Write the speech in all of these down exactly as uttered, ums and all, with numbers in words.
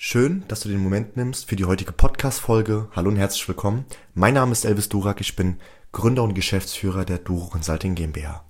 Schön, dass du den Moment nimmst für die heutige Podcast-Folge. Hallo und herzlich willkommen. Mein Name ist Elvis Durak, ich bin Gründer und Geschäftsführer der Duro Consulting GmbH.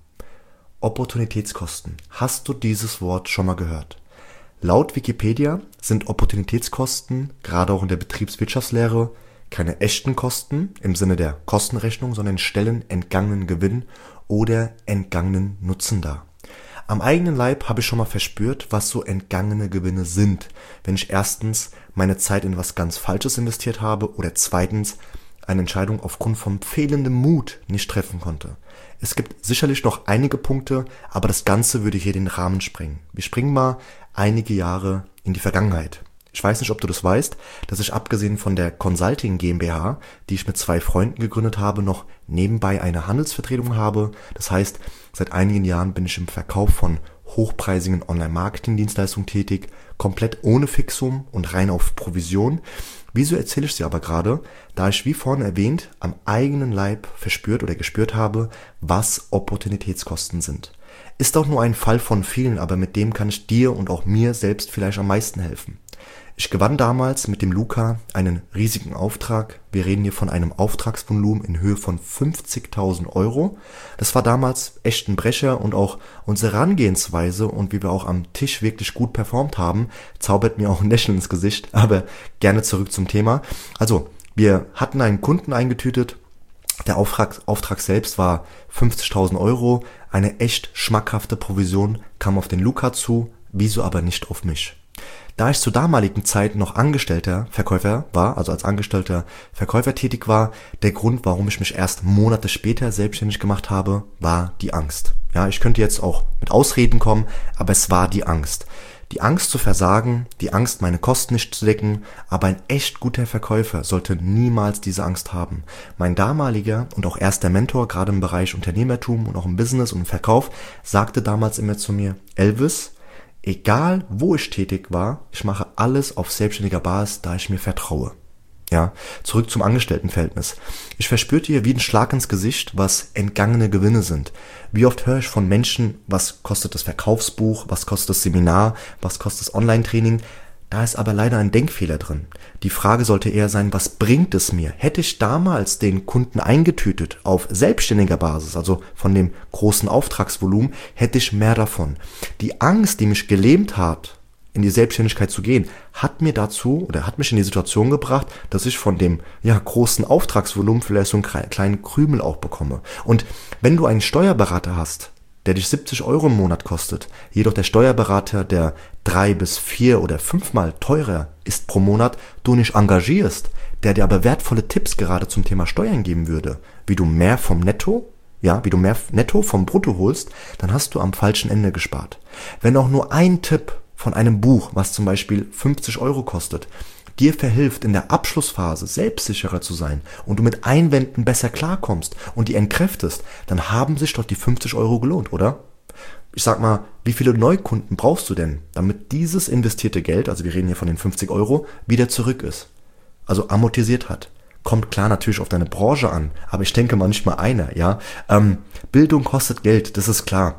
Opportunitätskosten. Hast du dieses Wort schon mal gehört? Laut Wikipedia sind Opportunitätskosten, gerade auch in der Betriebswirtschaftslehre, keine echten Kosten im Sinne der Kostenrechnung, sondern stellen entgangenen Gewinn oder entgangenen Nutzen dar. Am eigenen Leib habe ich schon mal verspürt, was so entgangene Gewinne sind, wenn ich erstens meine Zeit in was ganz Falsches investiert habe oder zweitens eine Entscheidung aufgrund von fehlendem Mut nicht treffen konnte. Es gibt sicherlich noch einige Punkte, aber das Ganze würde hier den Rahmen sprengen. Wir springen mal einige Jahre in die Vergangenheit. Ich weiß nicht, ob du das weißt, dass ich abgesehen von der Consulting GmbH, die ich mit zwei Freunden gegründet habe, noch nebenbei eine Handelsvertretung habe. Das heißt, seit einigen Jahren bin ich im Verkauf von hochpreisigen Online-Marketing-Dienstleistungen tätig, komplett ohne Fixum und rein auf Provision. Wieso erzähle ich sie aber gerade? Da ich, wie vorhin erwähnt, am eigenen Leib verspürt oder gespürt habe, was Opportunitätskosten sind. Ist auch nur ein Fall von vielen, aber mit dem kann ich dir und auch mir selbst vielleicht am meisten helfen. Ich gewann damals mit dem Luca einen riesigen Auftrag. Wir reden hier von einem Auftragsvolumen in Höhe von fünfzigtausend Euro. Das war damals echt ein Brecher und auch unsere Herangehensweise und wie wir auch am Tisch wirklich gut performt haben, zaubert mir auch ein Lächeln ins Gesicht, aber gerne zurück zum Thema. Also, wir hatten einen Kunden eingetütet. Der Auftrag, Auftrag selbst war fünfzigtausend Euro. Eine echt schmackhafte Provision kam auf den Luca zu, wieso aber nicht auf mich. Da ich zur damaligen Zeit noch angestellter Verkäufer war, also als angestellter Verkäufer tätig war, der Grund, warum ich mich erst Monate später selbstständig gemacht habe, war die Angst. Ja, ich könnte jetzt auch mit Ausreden kommen, aber es war die Angst. Die Angst zu versagen, die Angst, meine Kosten nicht zu decken, aber ein echt guter Verkäufer sollte niemals diese Angst haben. Mein damaliger und auch erster Mentor, gerade im Bereich Unternehmertum und auch im Business und im Verkauf, sagte damals immer zu mir, Elvis, egal wo ich tätig war, ich mache alles auf selbstständiger Basis, da ich mir vertraue. Ja, zurück zum Angestelltenverhältnis. Ich verspürte hier wie ein Schlag ins Gesicht, was entgangene Gewinne sind. Wie oft höre ich von Menschen, was kostet das Verkaufsbuch, was kostet das Seminar, was kostet das Online-Training? Da ist aber leider ein Denkfehler drin. Die Frage sollte eher sein, was bringt es mir? Hätte ich damals den Kunden eingetütet auf selbstständiger Basis, also von dem großen Auftragsvolumen, hätte ich mehr davon. Die Angst, die mich gelähmt hat, in die Selbstständigkeit zu gehen, hat mir dazu oder hat mich in die Situation gebracht, dass ich von dem ja großen Auftragsvolumen vielleicht so einen kleinen Krümel auch bekomme. Und wenn du einen Steuerberater hast, der dich siebzig Euro im Monat kostet, jedoch der Steuerberater, der drei bis vier oder fünfmal teurer ist pro Monat, du nicht engagierst, der dir aber wertvolle Tipps gerade zum Thema Steuern geben würde, wie du mehr vom Netto, ja, wie du mehr Netto vom Brutto holst, dann hast du am falschen Ende gespart. Wenn auch nur ein Tipp von einem Buch, was zum Beispiel fünfzig Euro kostet, dir verhilft, in der Abschlussphase selbstsicherer zu sein und du mit Einwänden besser klarkommst und die entkräftest, dann haben sich doch die fünfzig Euro gelohnt, oder? Ich sag mal, wie viele Neukunden brauchst du denn, damit dieses investierte Geld, also wir reden hier von den fünfzig Euro, wieder zurück ist? Also amortisiert hat. Kommt klar natürlich auf deine Branche an, aber ich denke mal nicht mal einer, ja. Ähm, Bildung kostet Geld, das ist klar.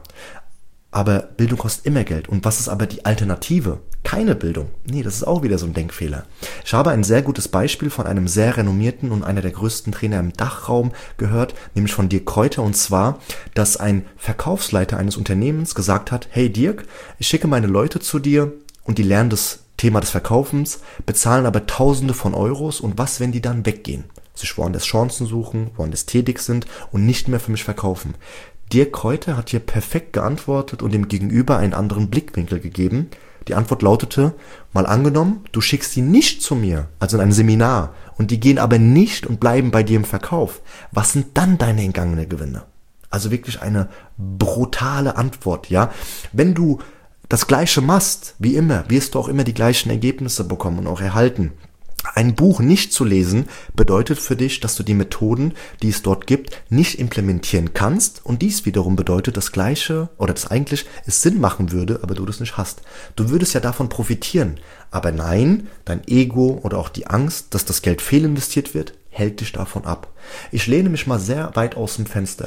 Aber Bildung kostet immer Geld. Und was ist aber die Alternative? Keine Bildung. Nee, das ist auch wieder so ein Denkfehler. Ich habe ein sehr gutes Beispiel von einem sehr renommierten und einer der größten Trainer im Dachraum gehört, nämlich von Dirk Kräuter. Und zwar, dass ein Verkaufsleiter eines Unternehmens gesagt hat, hey Dirk, ich schicke meine Leute zu dir und die lernen das Thema des Verkaufens, bezahlen aber Tausende von Euros und was, wenn die dann weggehen? Sich woanders Chancen suchen, woanders tätig sind und nicht mehr für mich verkaufen. Dirk Kräuter hat hier perfekt geantwortet und dem Gegenüber einen anderen Blickwinkel gegeben. Die Antwort lautete, mal angenommen, du schickst die nicht zu mir, also in ein Seminar, und die gehen aber nicht und bleiben bei dir im Verkauf. Was sind dann deine entgangenen Gewinne? Also wirklich eine brutale Antwort, ja. Wenn du das Gleiche machst, wie immer, wirst du auch immer die gleichen Ergebnisse bekommen und auch erhalten. Ein Buch nicht zu lesen bedeutet für dich, dass du die Methoden, die es dort gibt, nicht implementieren kannst und dies wiederum bedeutet das Gleiche oder das eigentlich es Sinn machen würde, aber du das nicht hast. Du würdest ja davon profitieren, aber nein, dein Ego oder auch die Angst, dass das Geld fehlinvestiert wird, hält dich davon ab. Ich lehne mich mal sehr weit aus dem Fenster.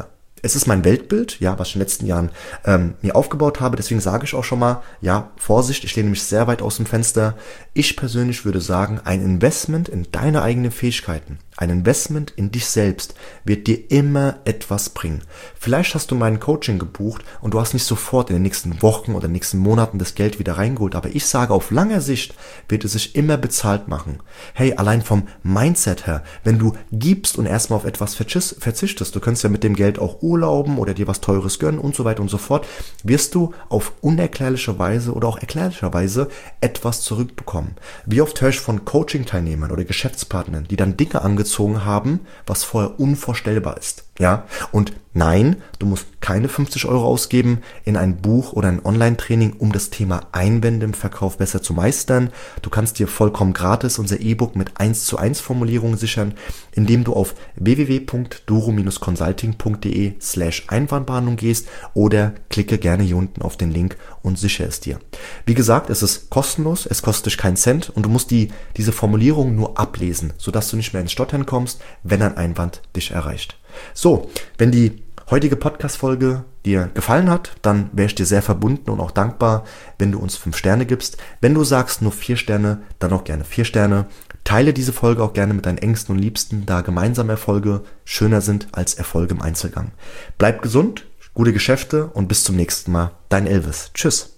Es ist mein Weltbild, ja, was ich in den letzten Jahren ähm, mir aufgebaut habe. Deswegen sage ich auch schon mal, ja, Vorsicht, ich lehne mich sehr weit aus dem Fenster. Ich persönlich würde sagen, ein Investment in deine eigenen Fähigkeiten, ein Investment in dich selbst wird dir immer etwas bringen. Vielleicht hast du mein Coaching gebucht und du hast nicht sofort in den nächsten Wochen oder nächsten Monaten das Geld wieder reingeholt, aber ich sage, auf lange Sicht wird es sich immer bezahlt machen. Hey, allein vom Mindset her, wenn du gibst und erstmal auf etwas verzichtest, du kannst ja mit dem Geld auch urlauben oder dir was Teures gönnen und so weiter und so fort, wirst du auf unerklärliche Weise oder auch erklärlicherweise etwas zurückbekommen. Wie oft höre ich von Coaching-Teilnehmern oder Geschäftspartnern, die dann Dinge angezogen haben, was vorher unvorstellbar ist. Ja, und nein, du musst keine fünfzig Euro ausgeben in ein Buch oder ein Online-Training, um das Thema Einwände im Verkauf besser zu meistern. Du kannst dir vollkommen gratis unser E-Book mit eins zu eins Formulierungen sichern, indem du auf w w w punkt duro Bindestrich consulting punkt de slash Einwandbehandlung gehst oder klicke gerne hier unten auf den Link und sichere es dir. Wie gesagt, es ist kostenlos, es kostet dich keinen Cent und du musst die, diese Formulierung nur ablesen, sodass du nicht mehr ins Stottern kommst, wenn ein Einwand dich erreicht. So, wenn die heutige Podcast-Folge dir gefallen hat, dann wäre ich dir sehr verbunden und auch dankbar, wenn du uns fünf Sterne gibst. Wenn du sagst nur vier Sterne, dann auch gerne vier Sterne. Teile diese Folge auch gerne mit deinen Ängsten und Liebsten, da gemeinsame Erfolge schöner sind als Erfolge im Einzelgang. Bleib gesund, gute Geschäfte und bis zum nächsten Mal. Dein Elvis. Tschüss.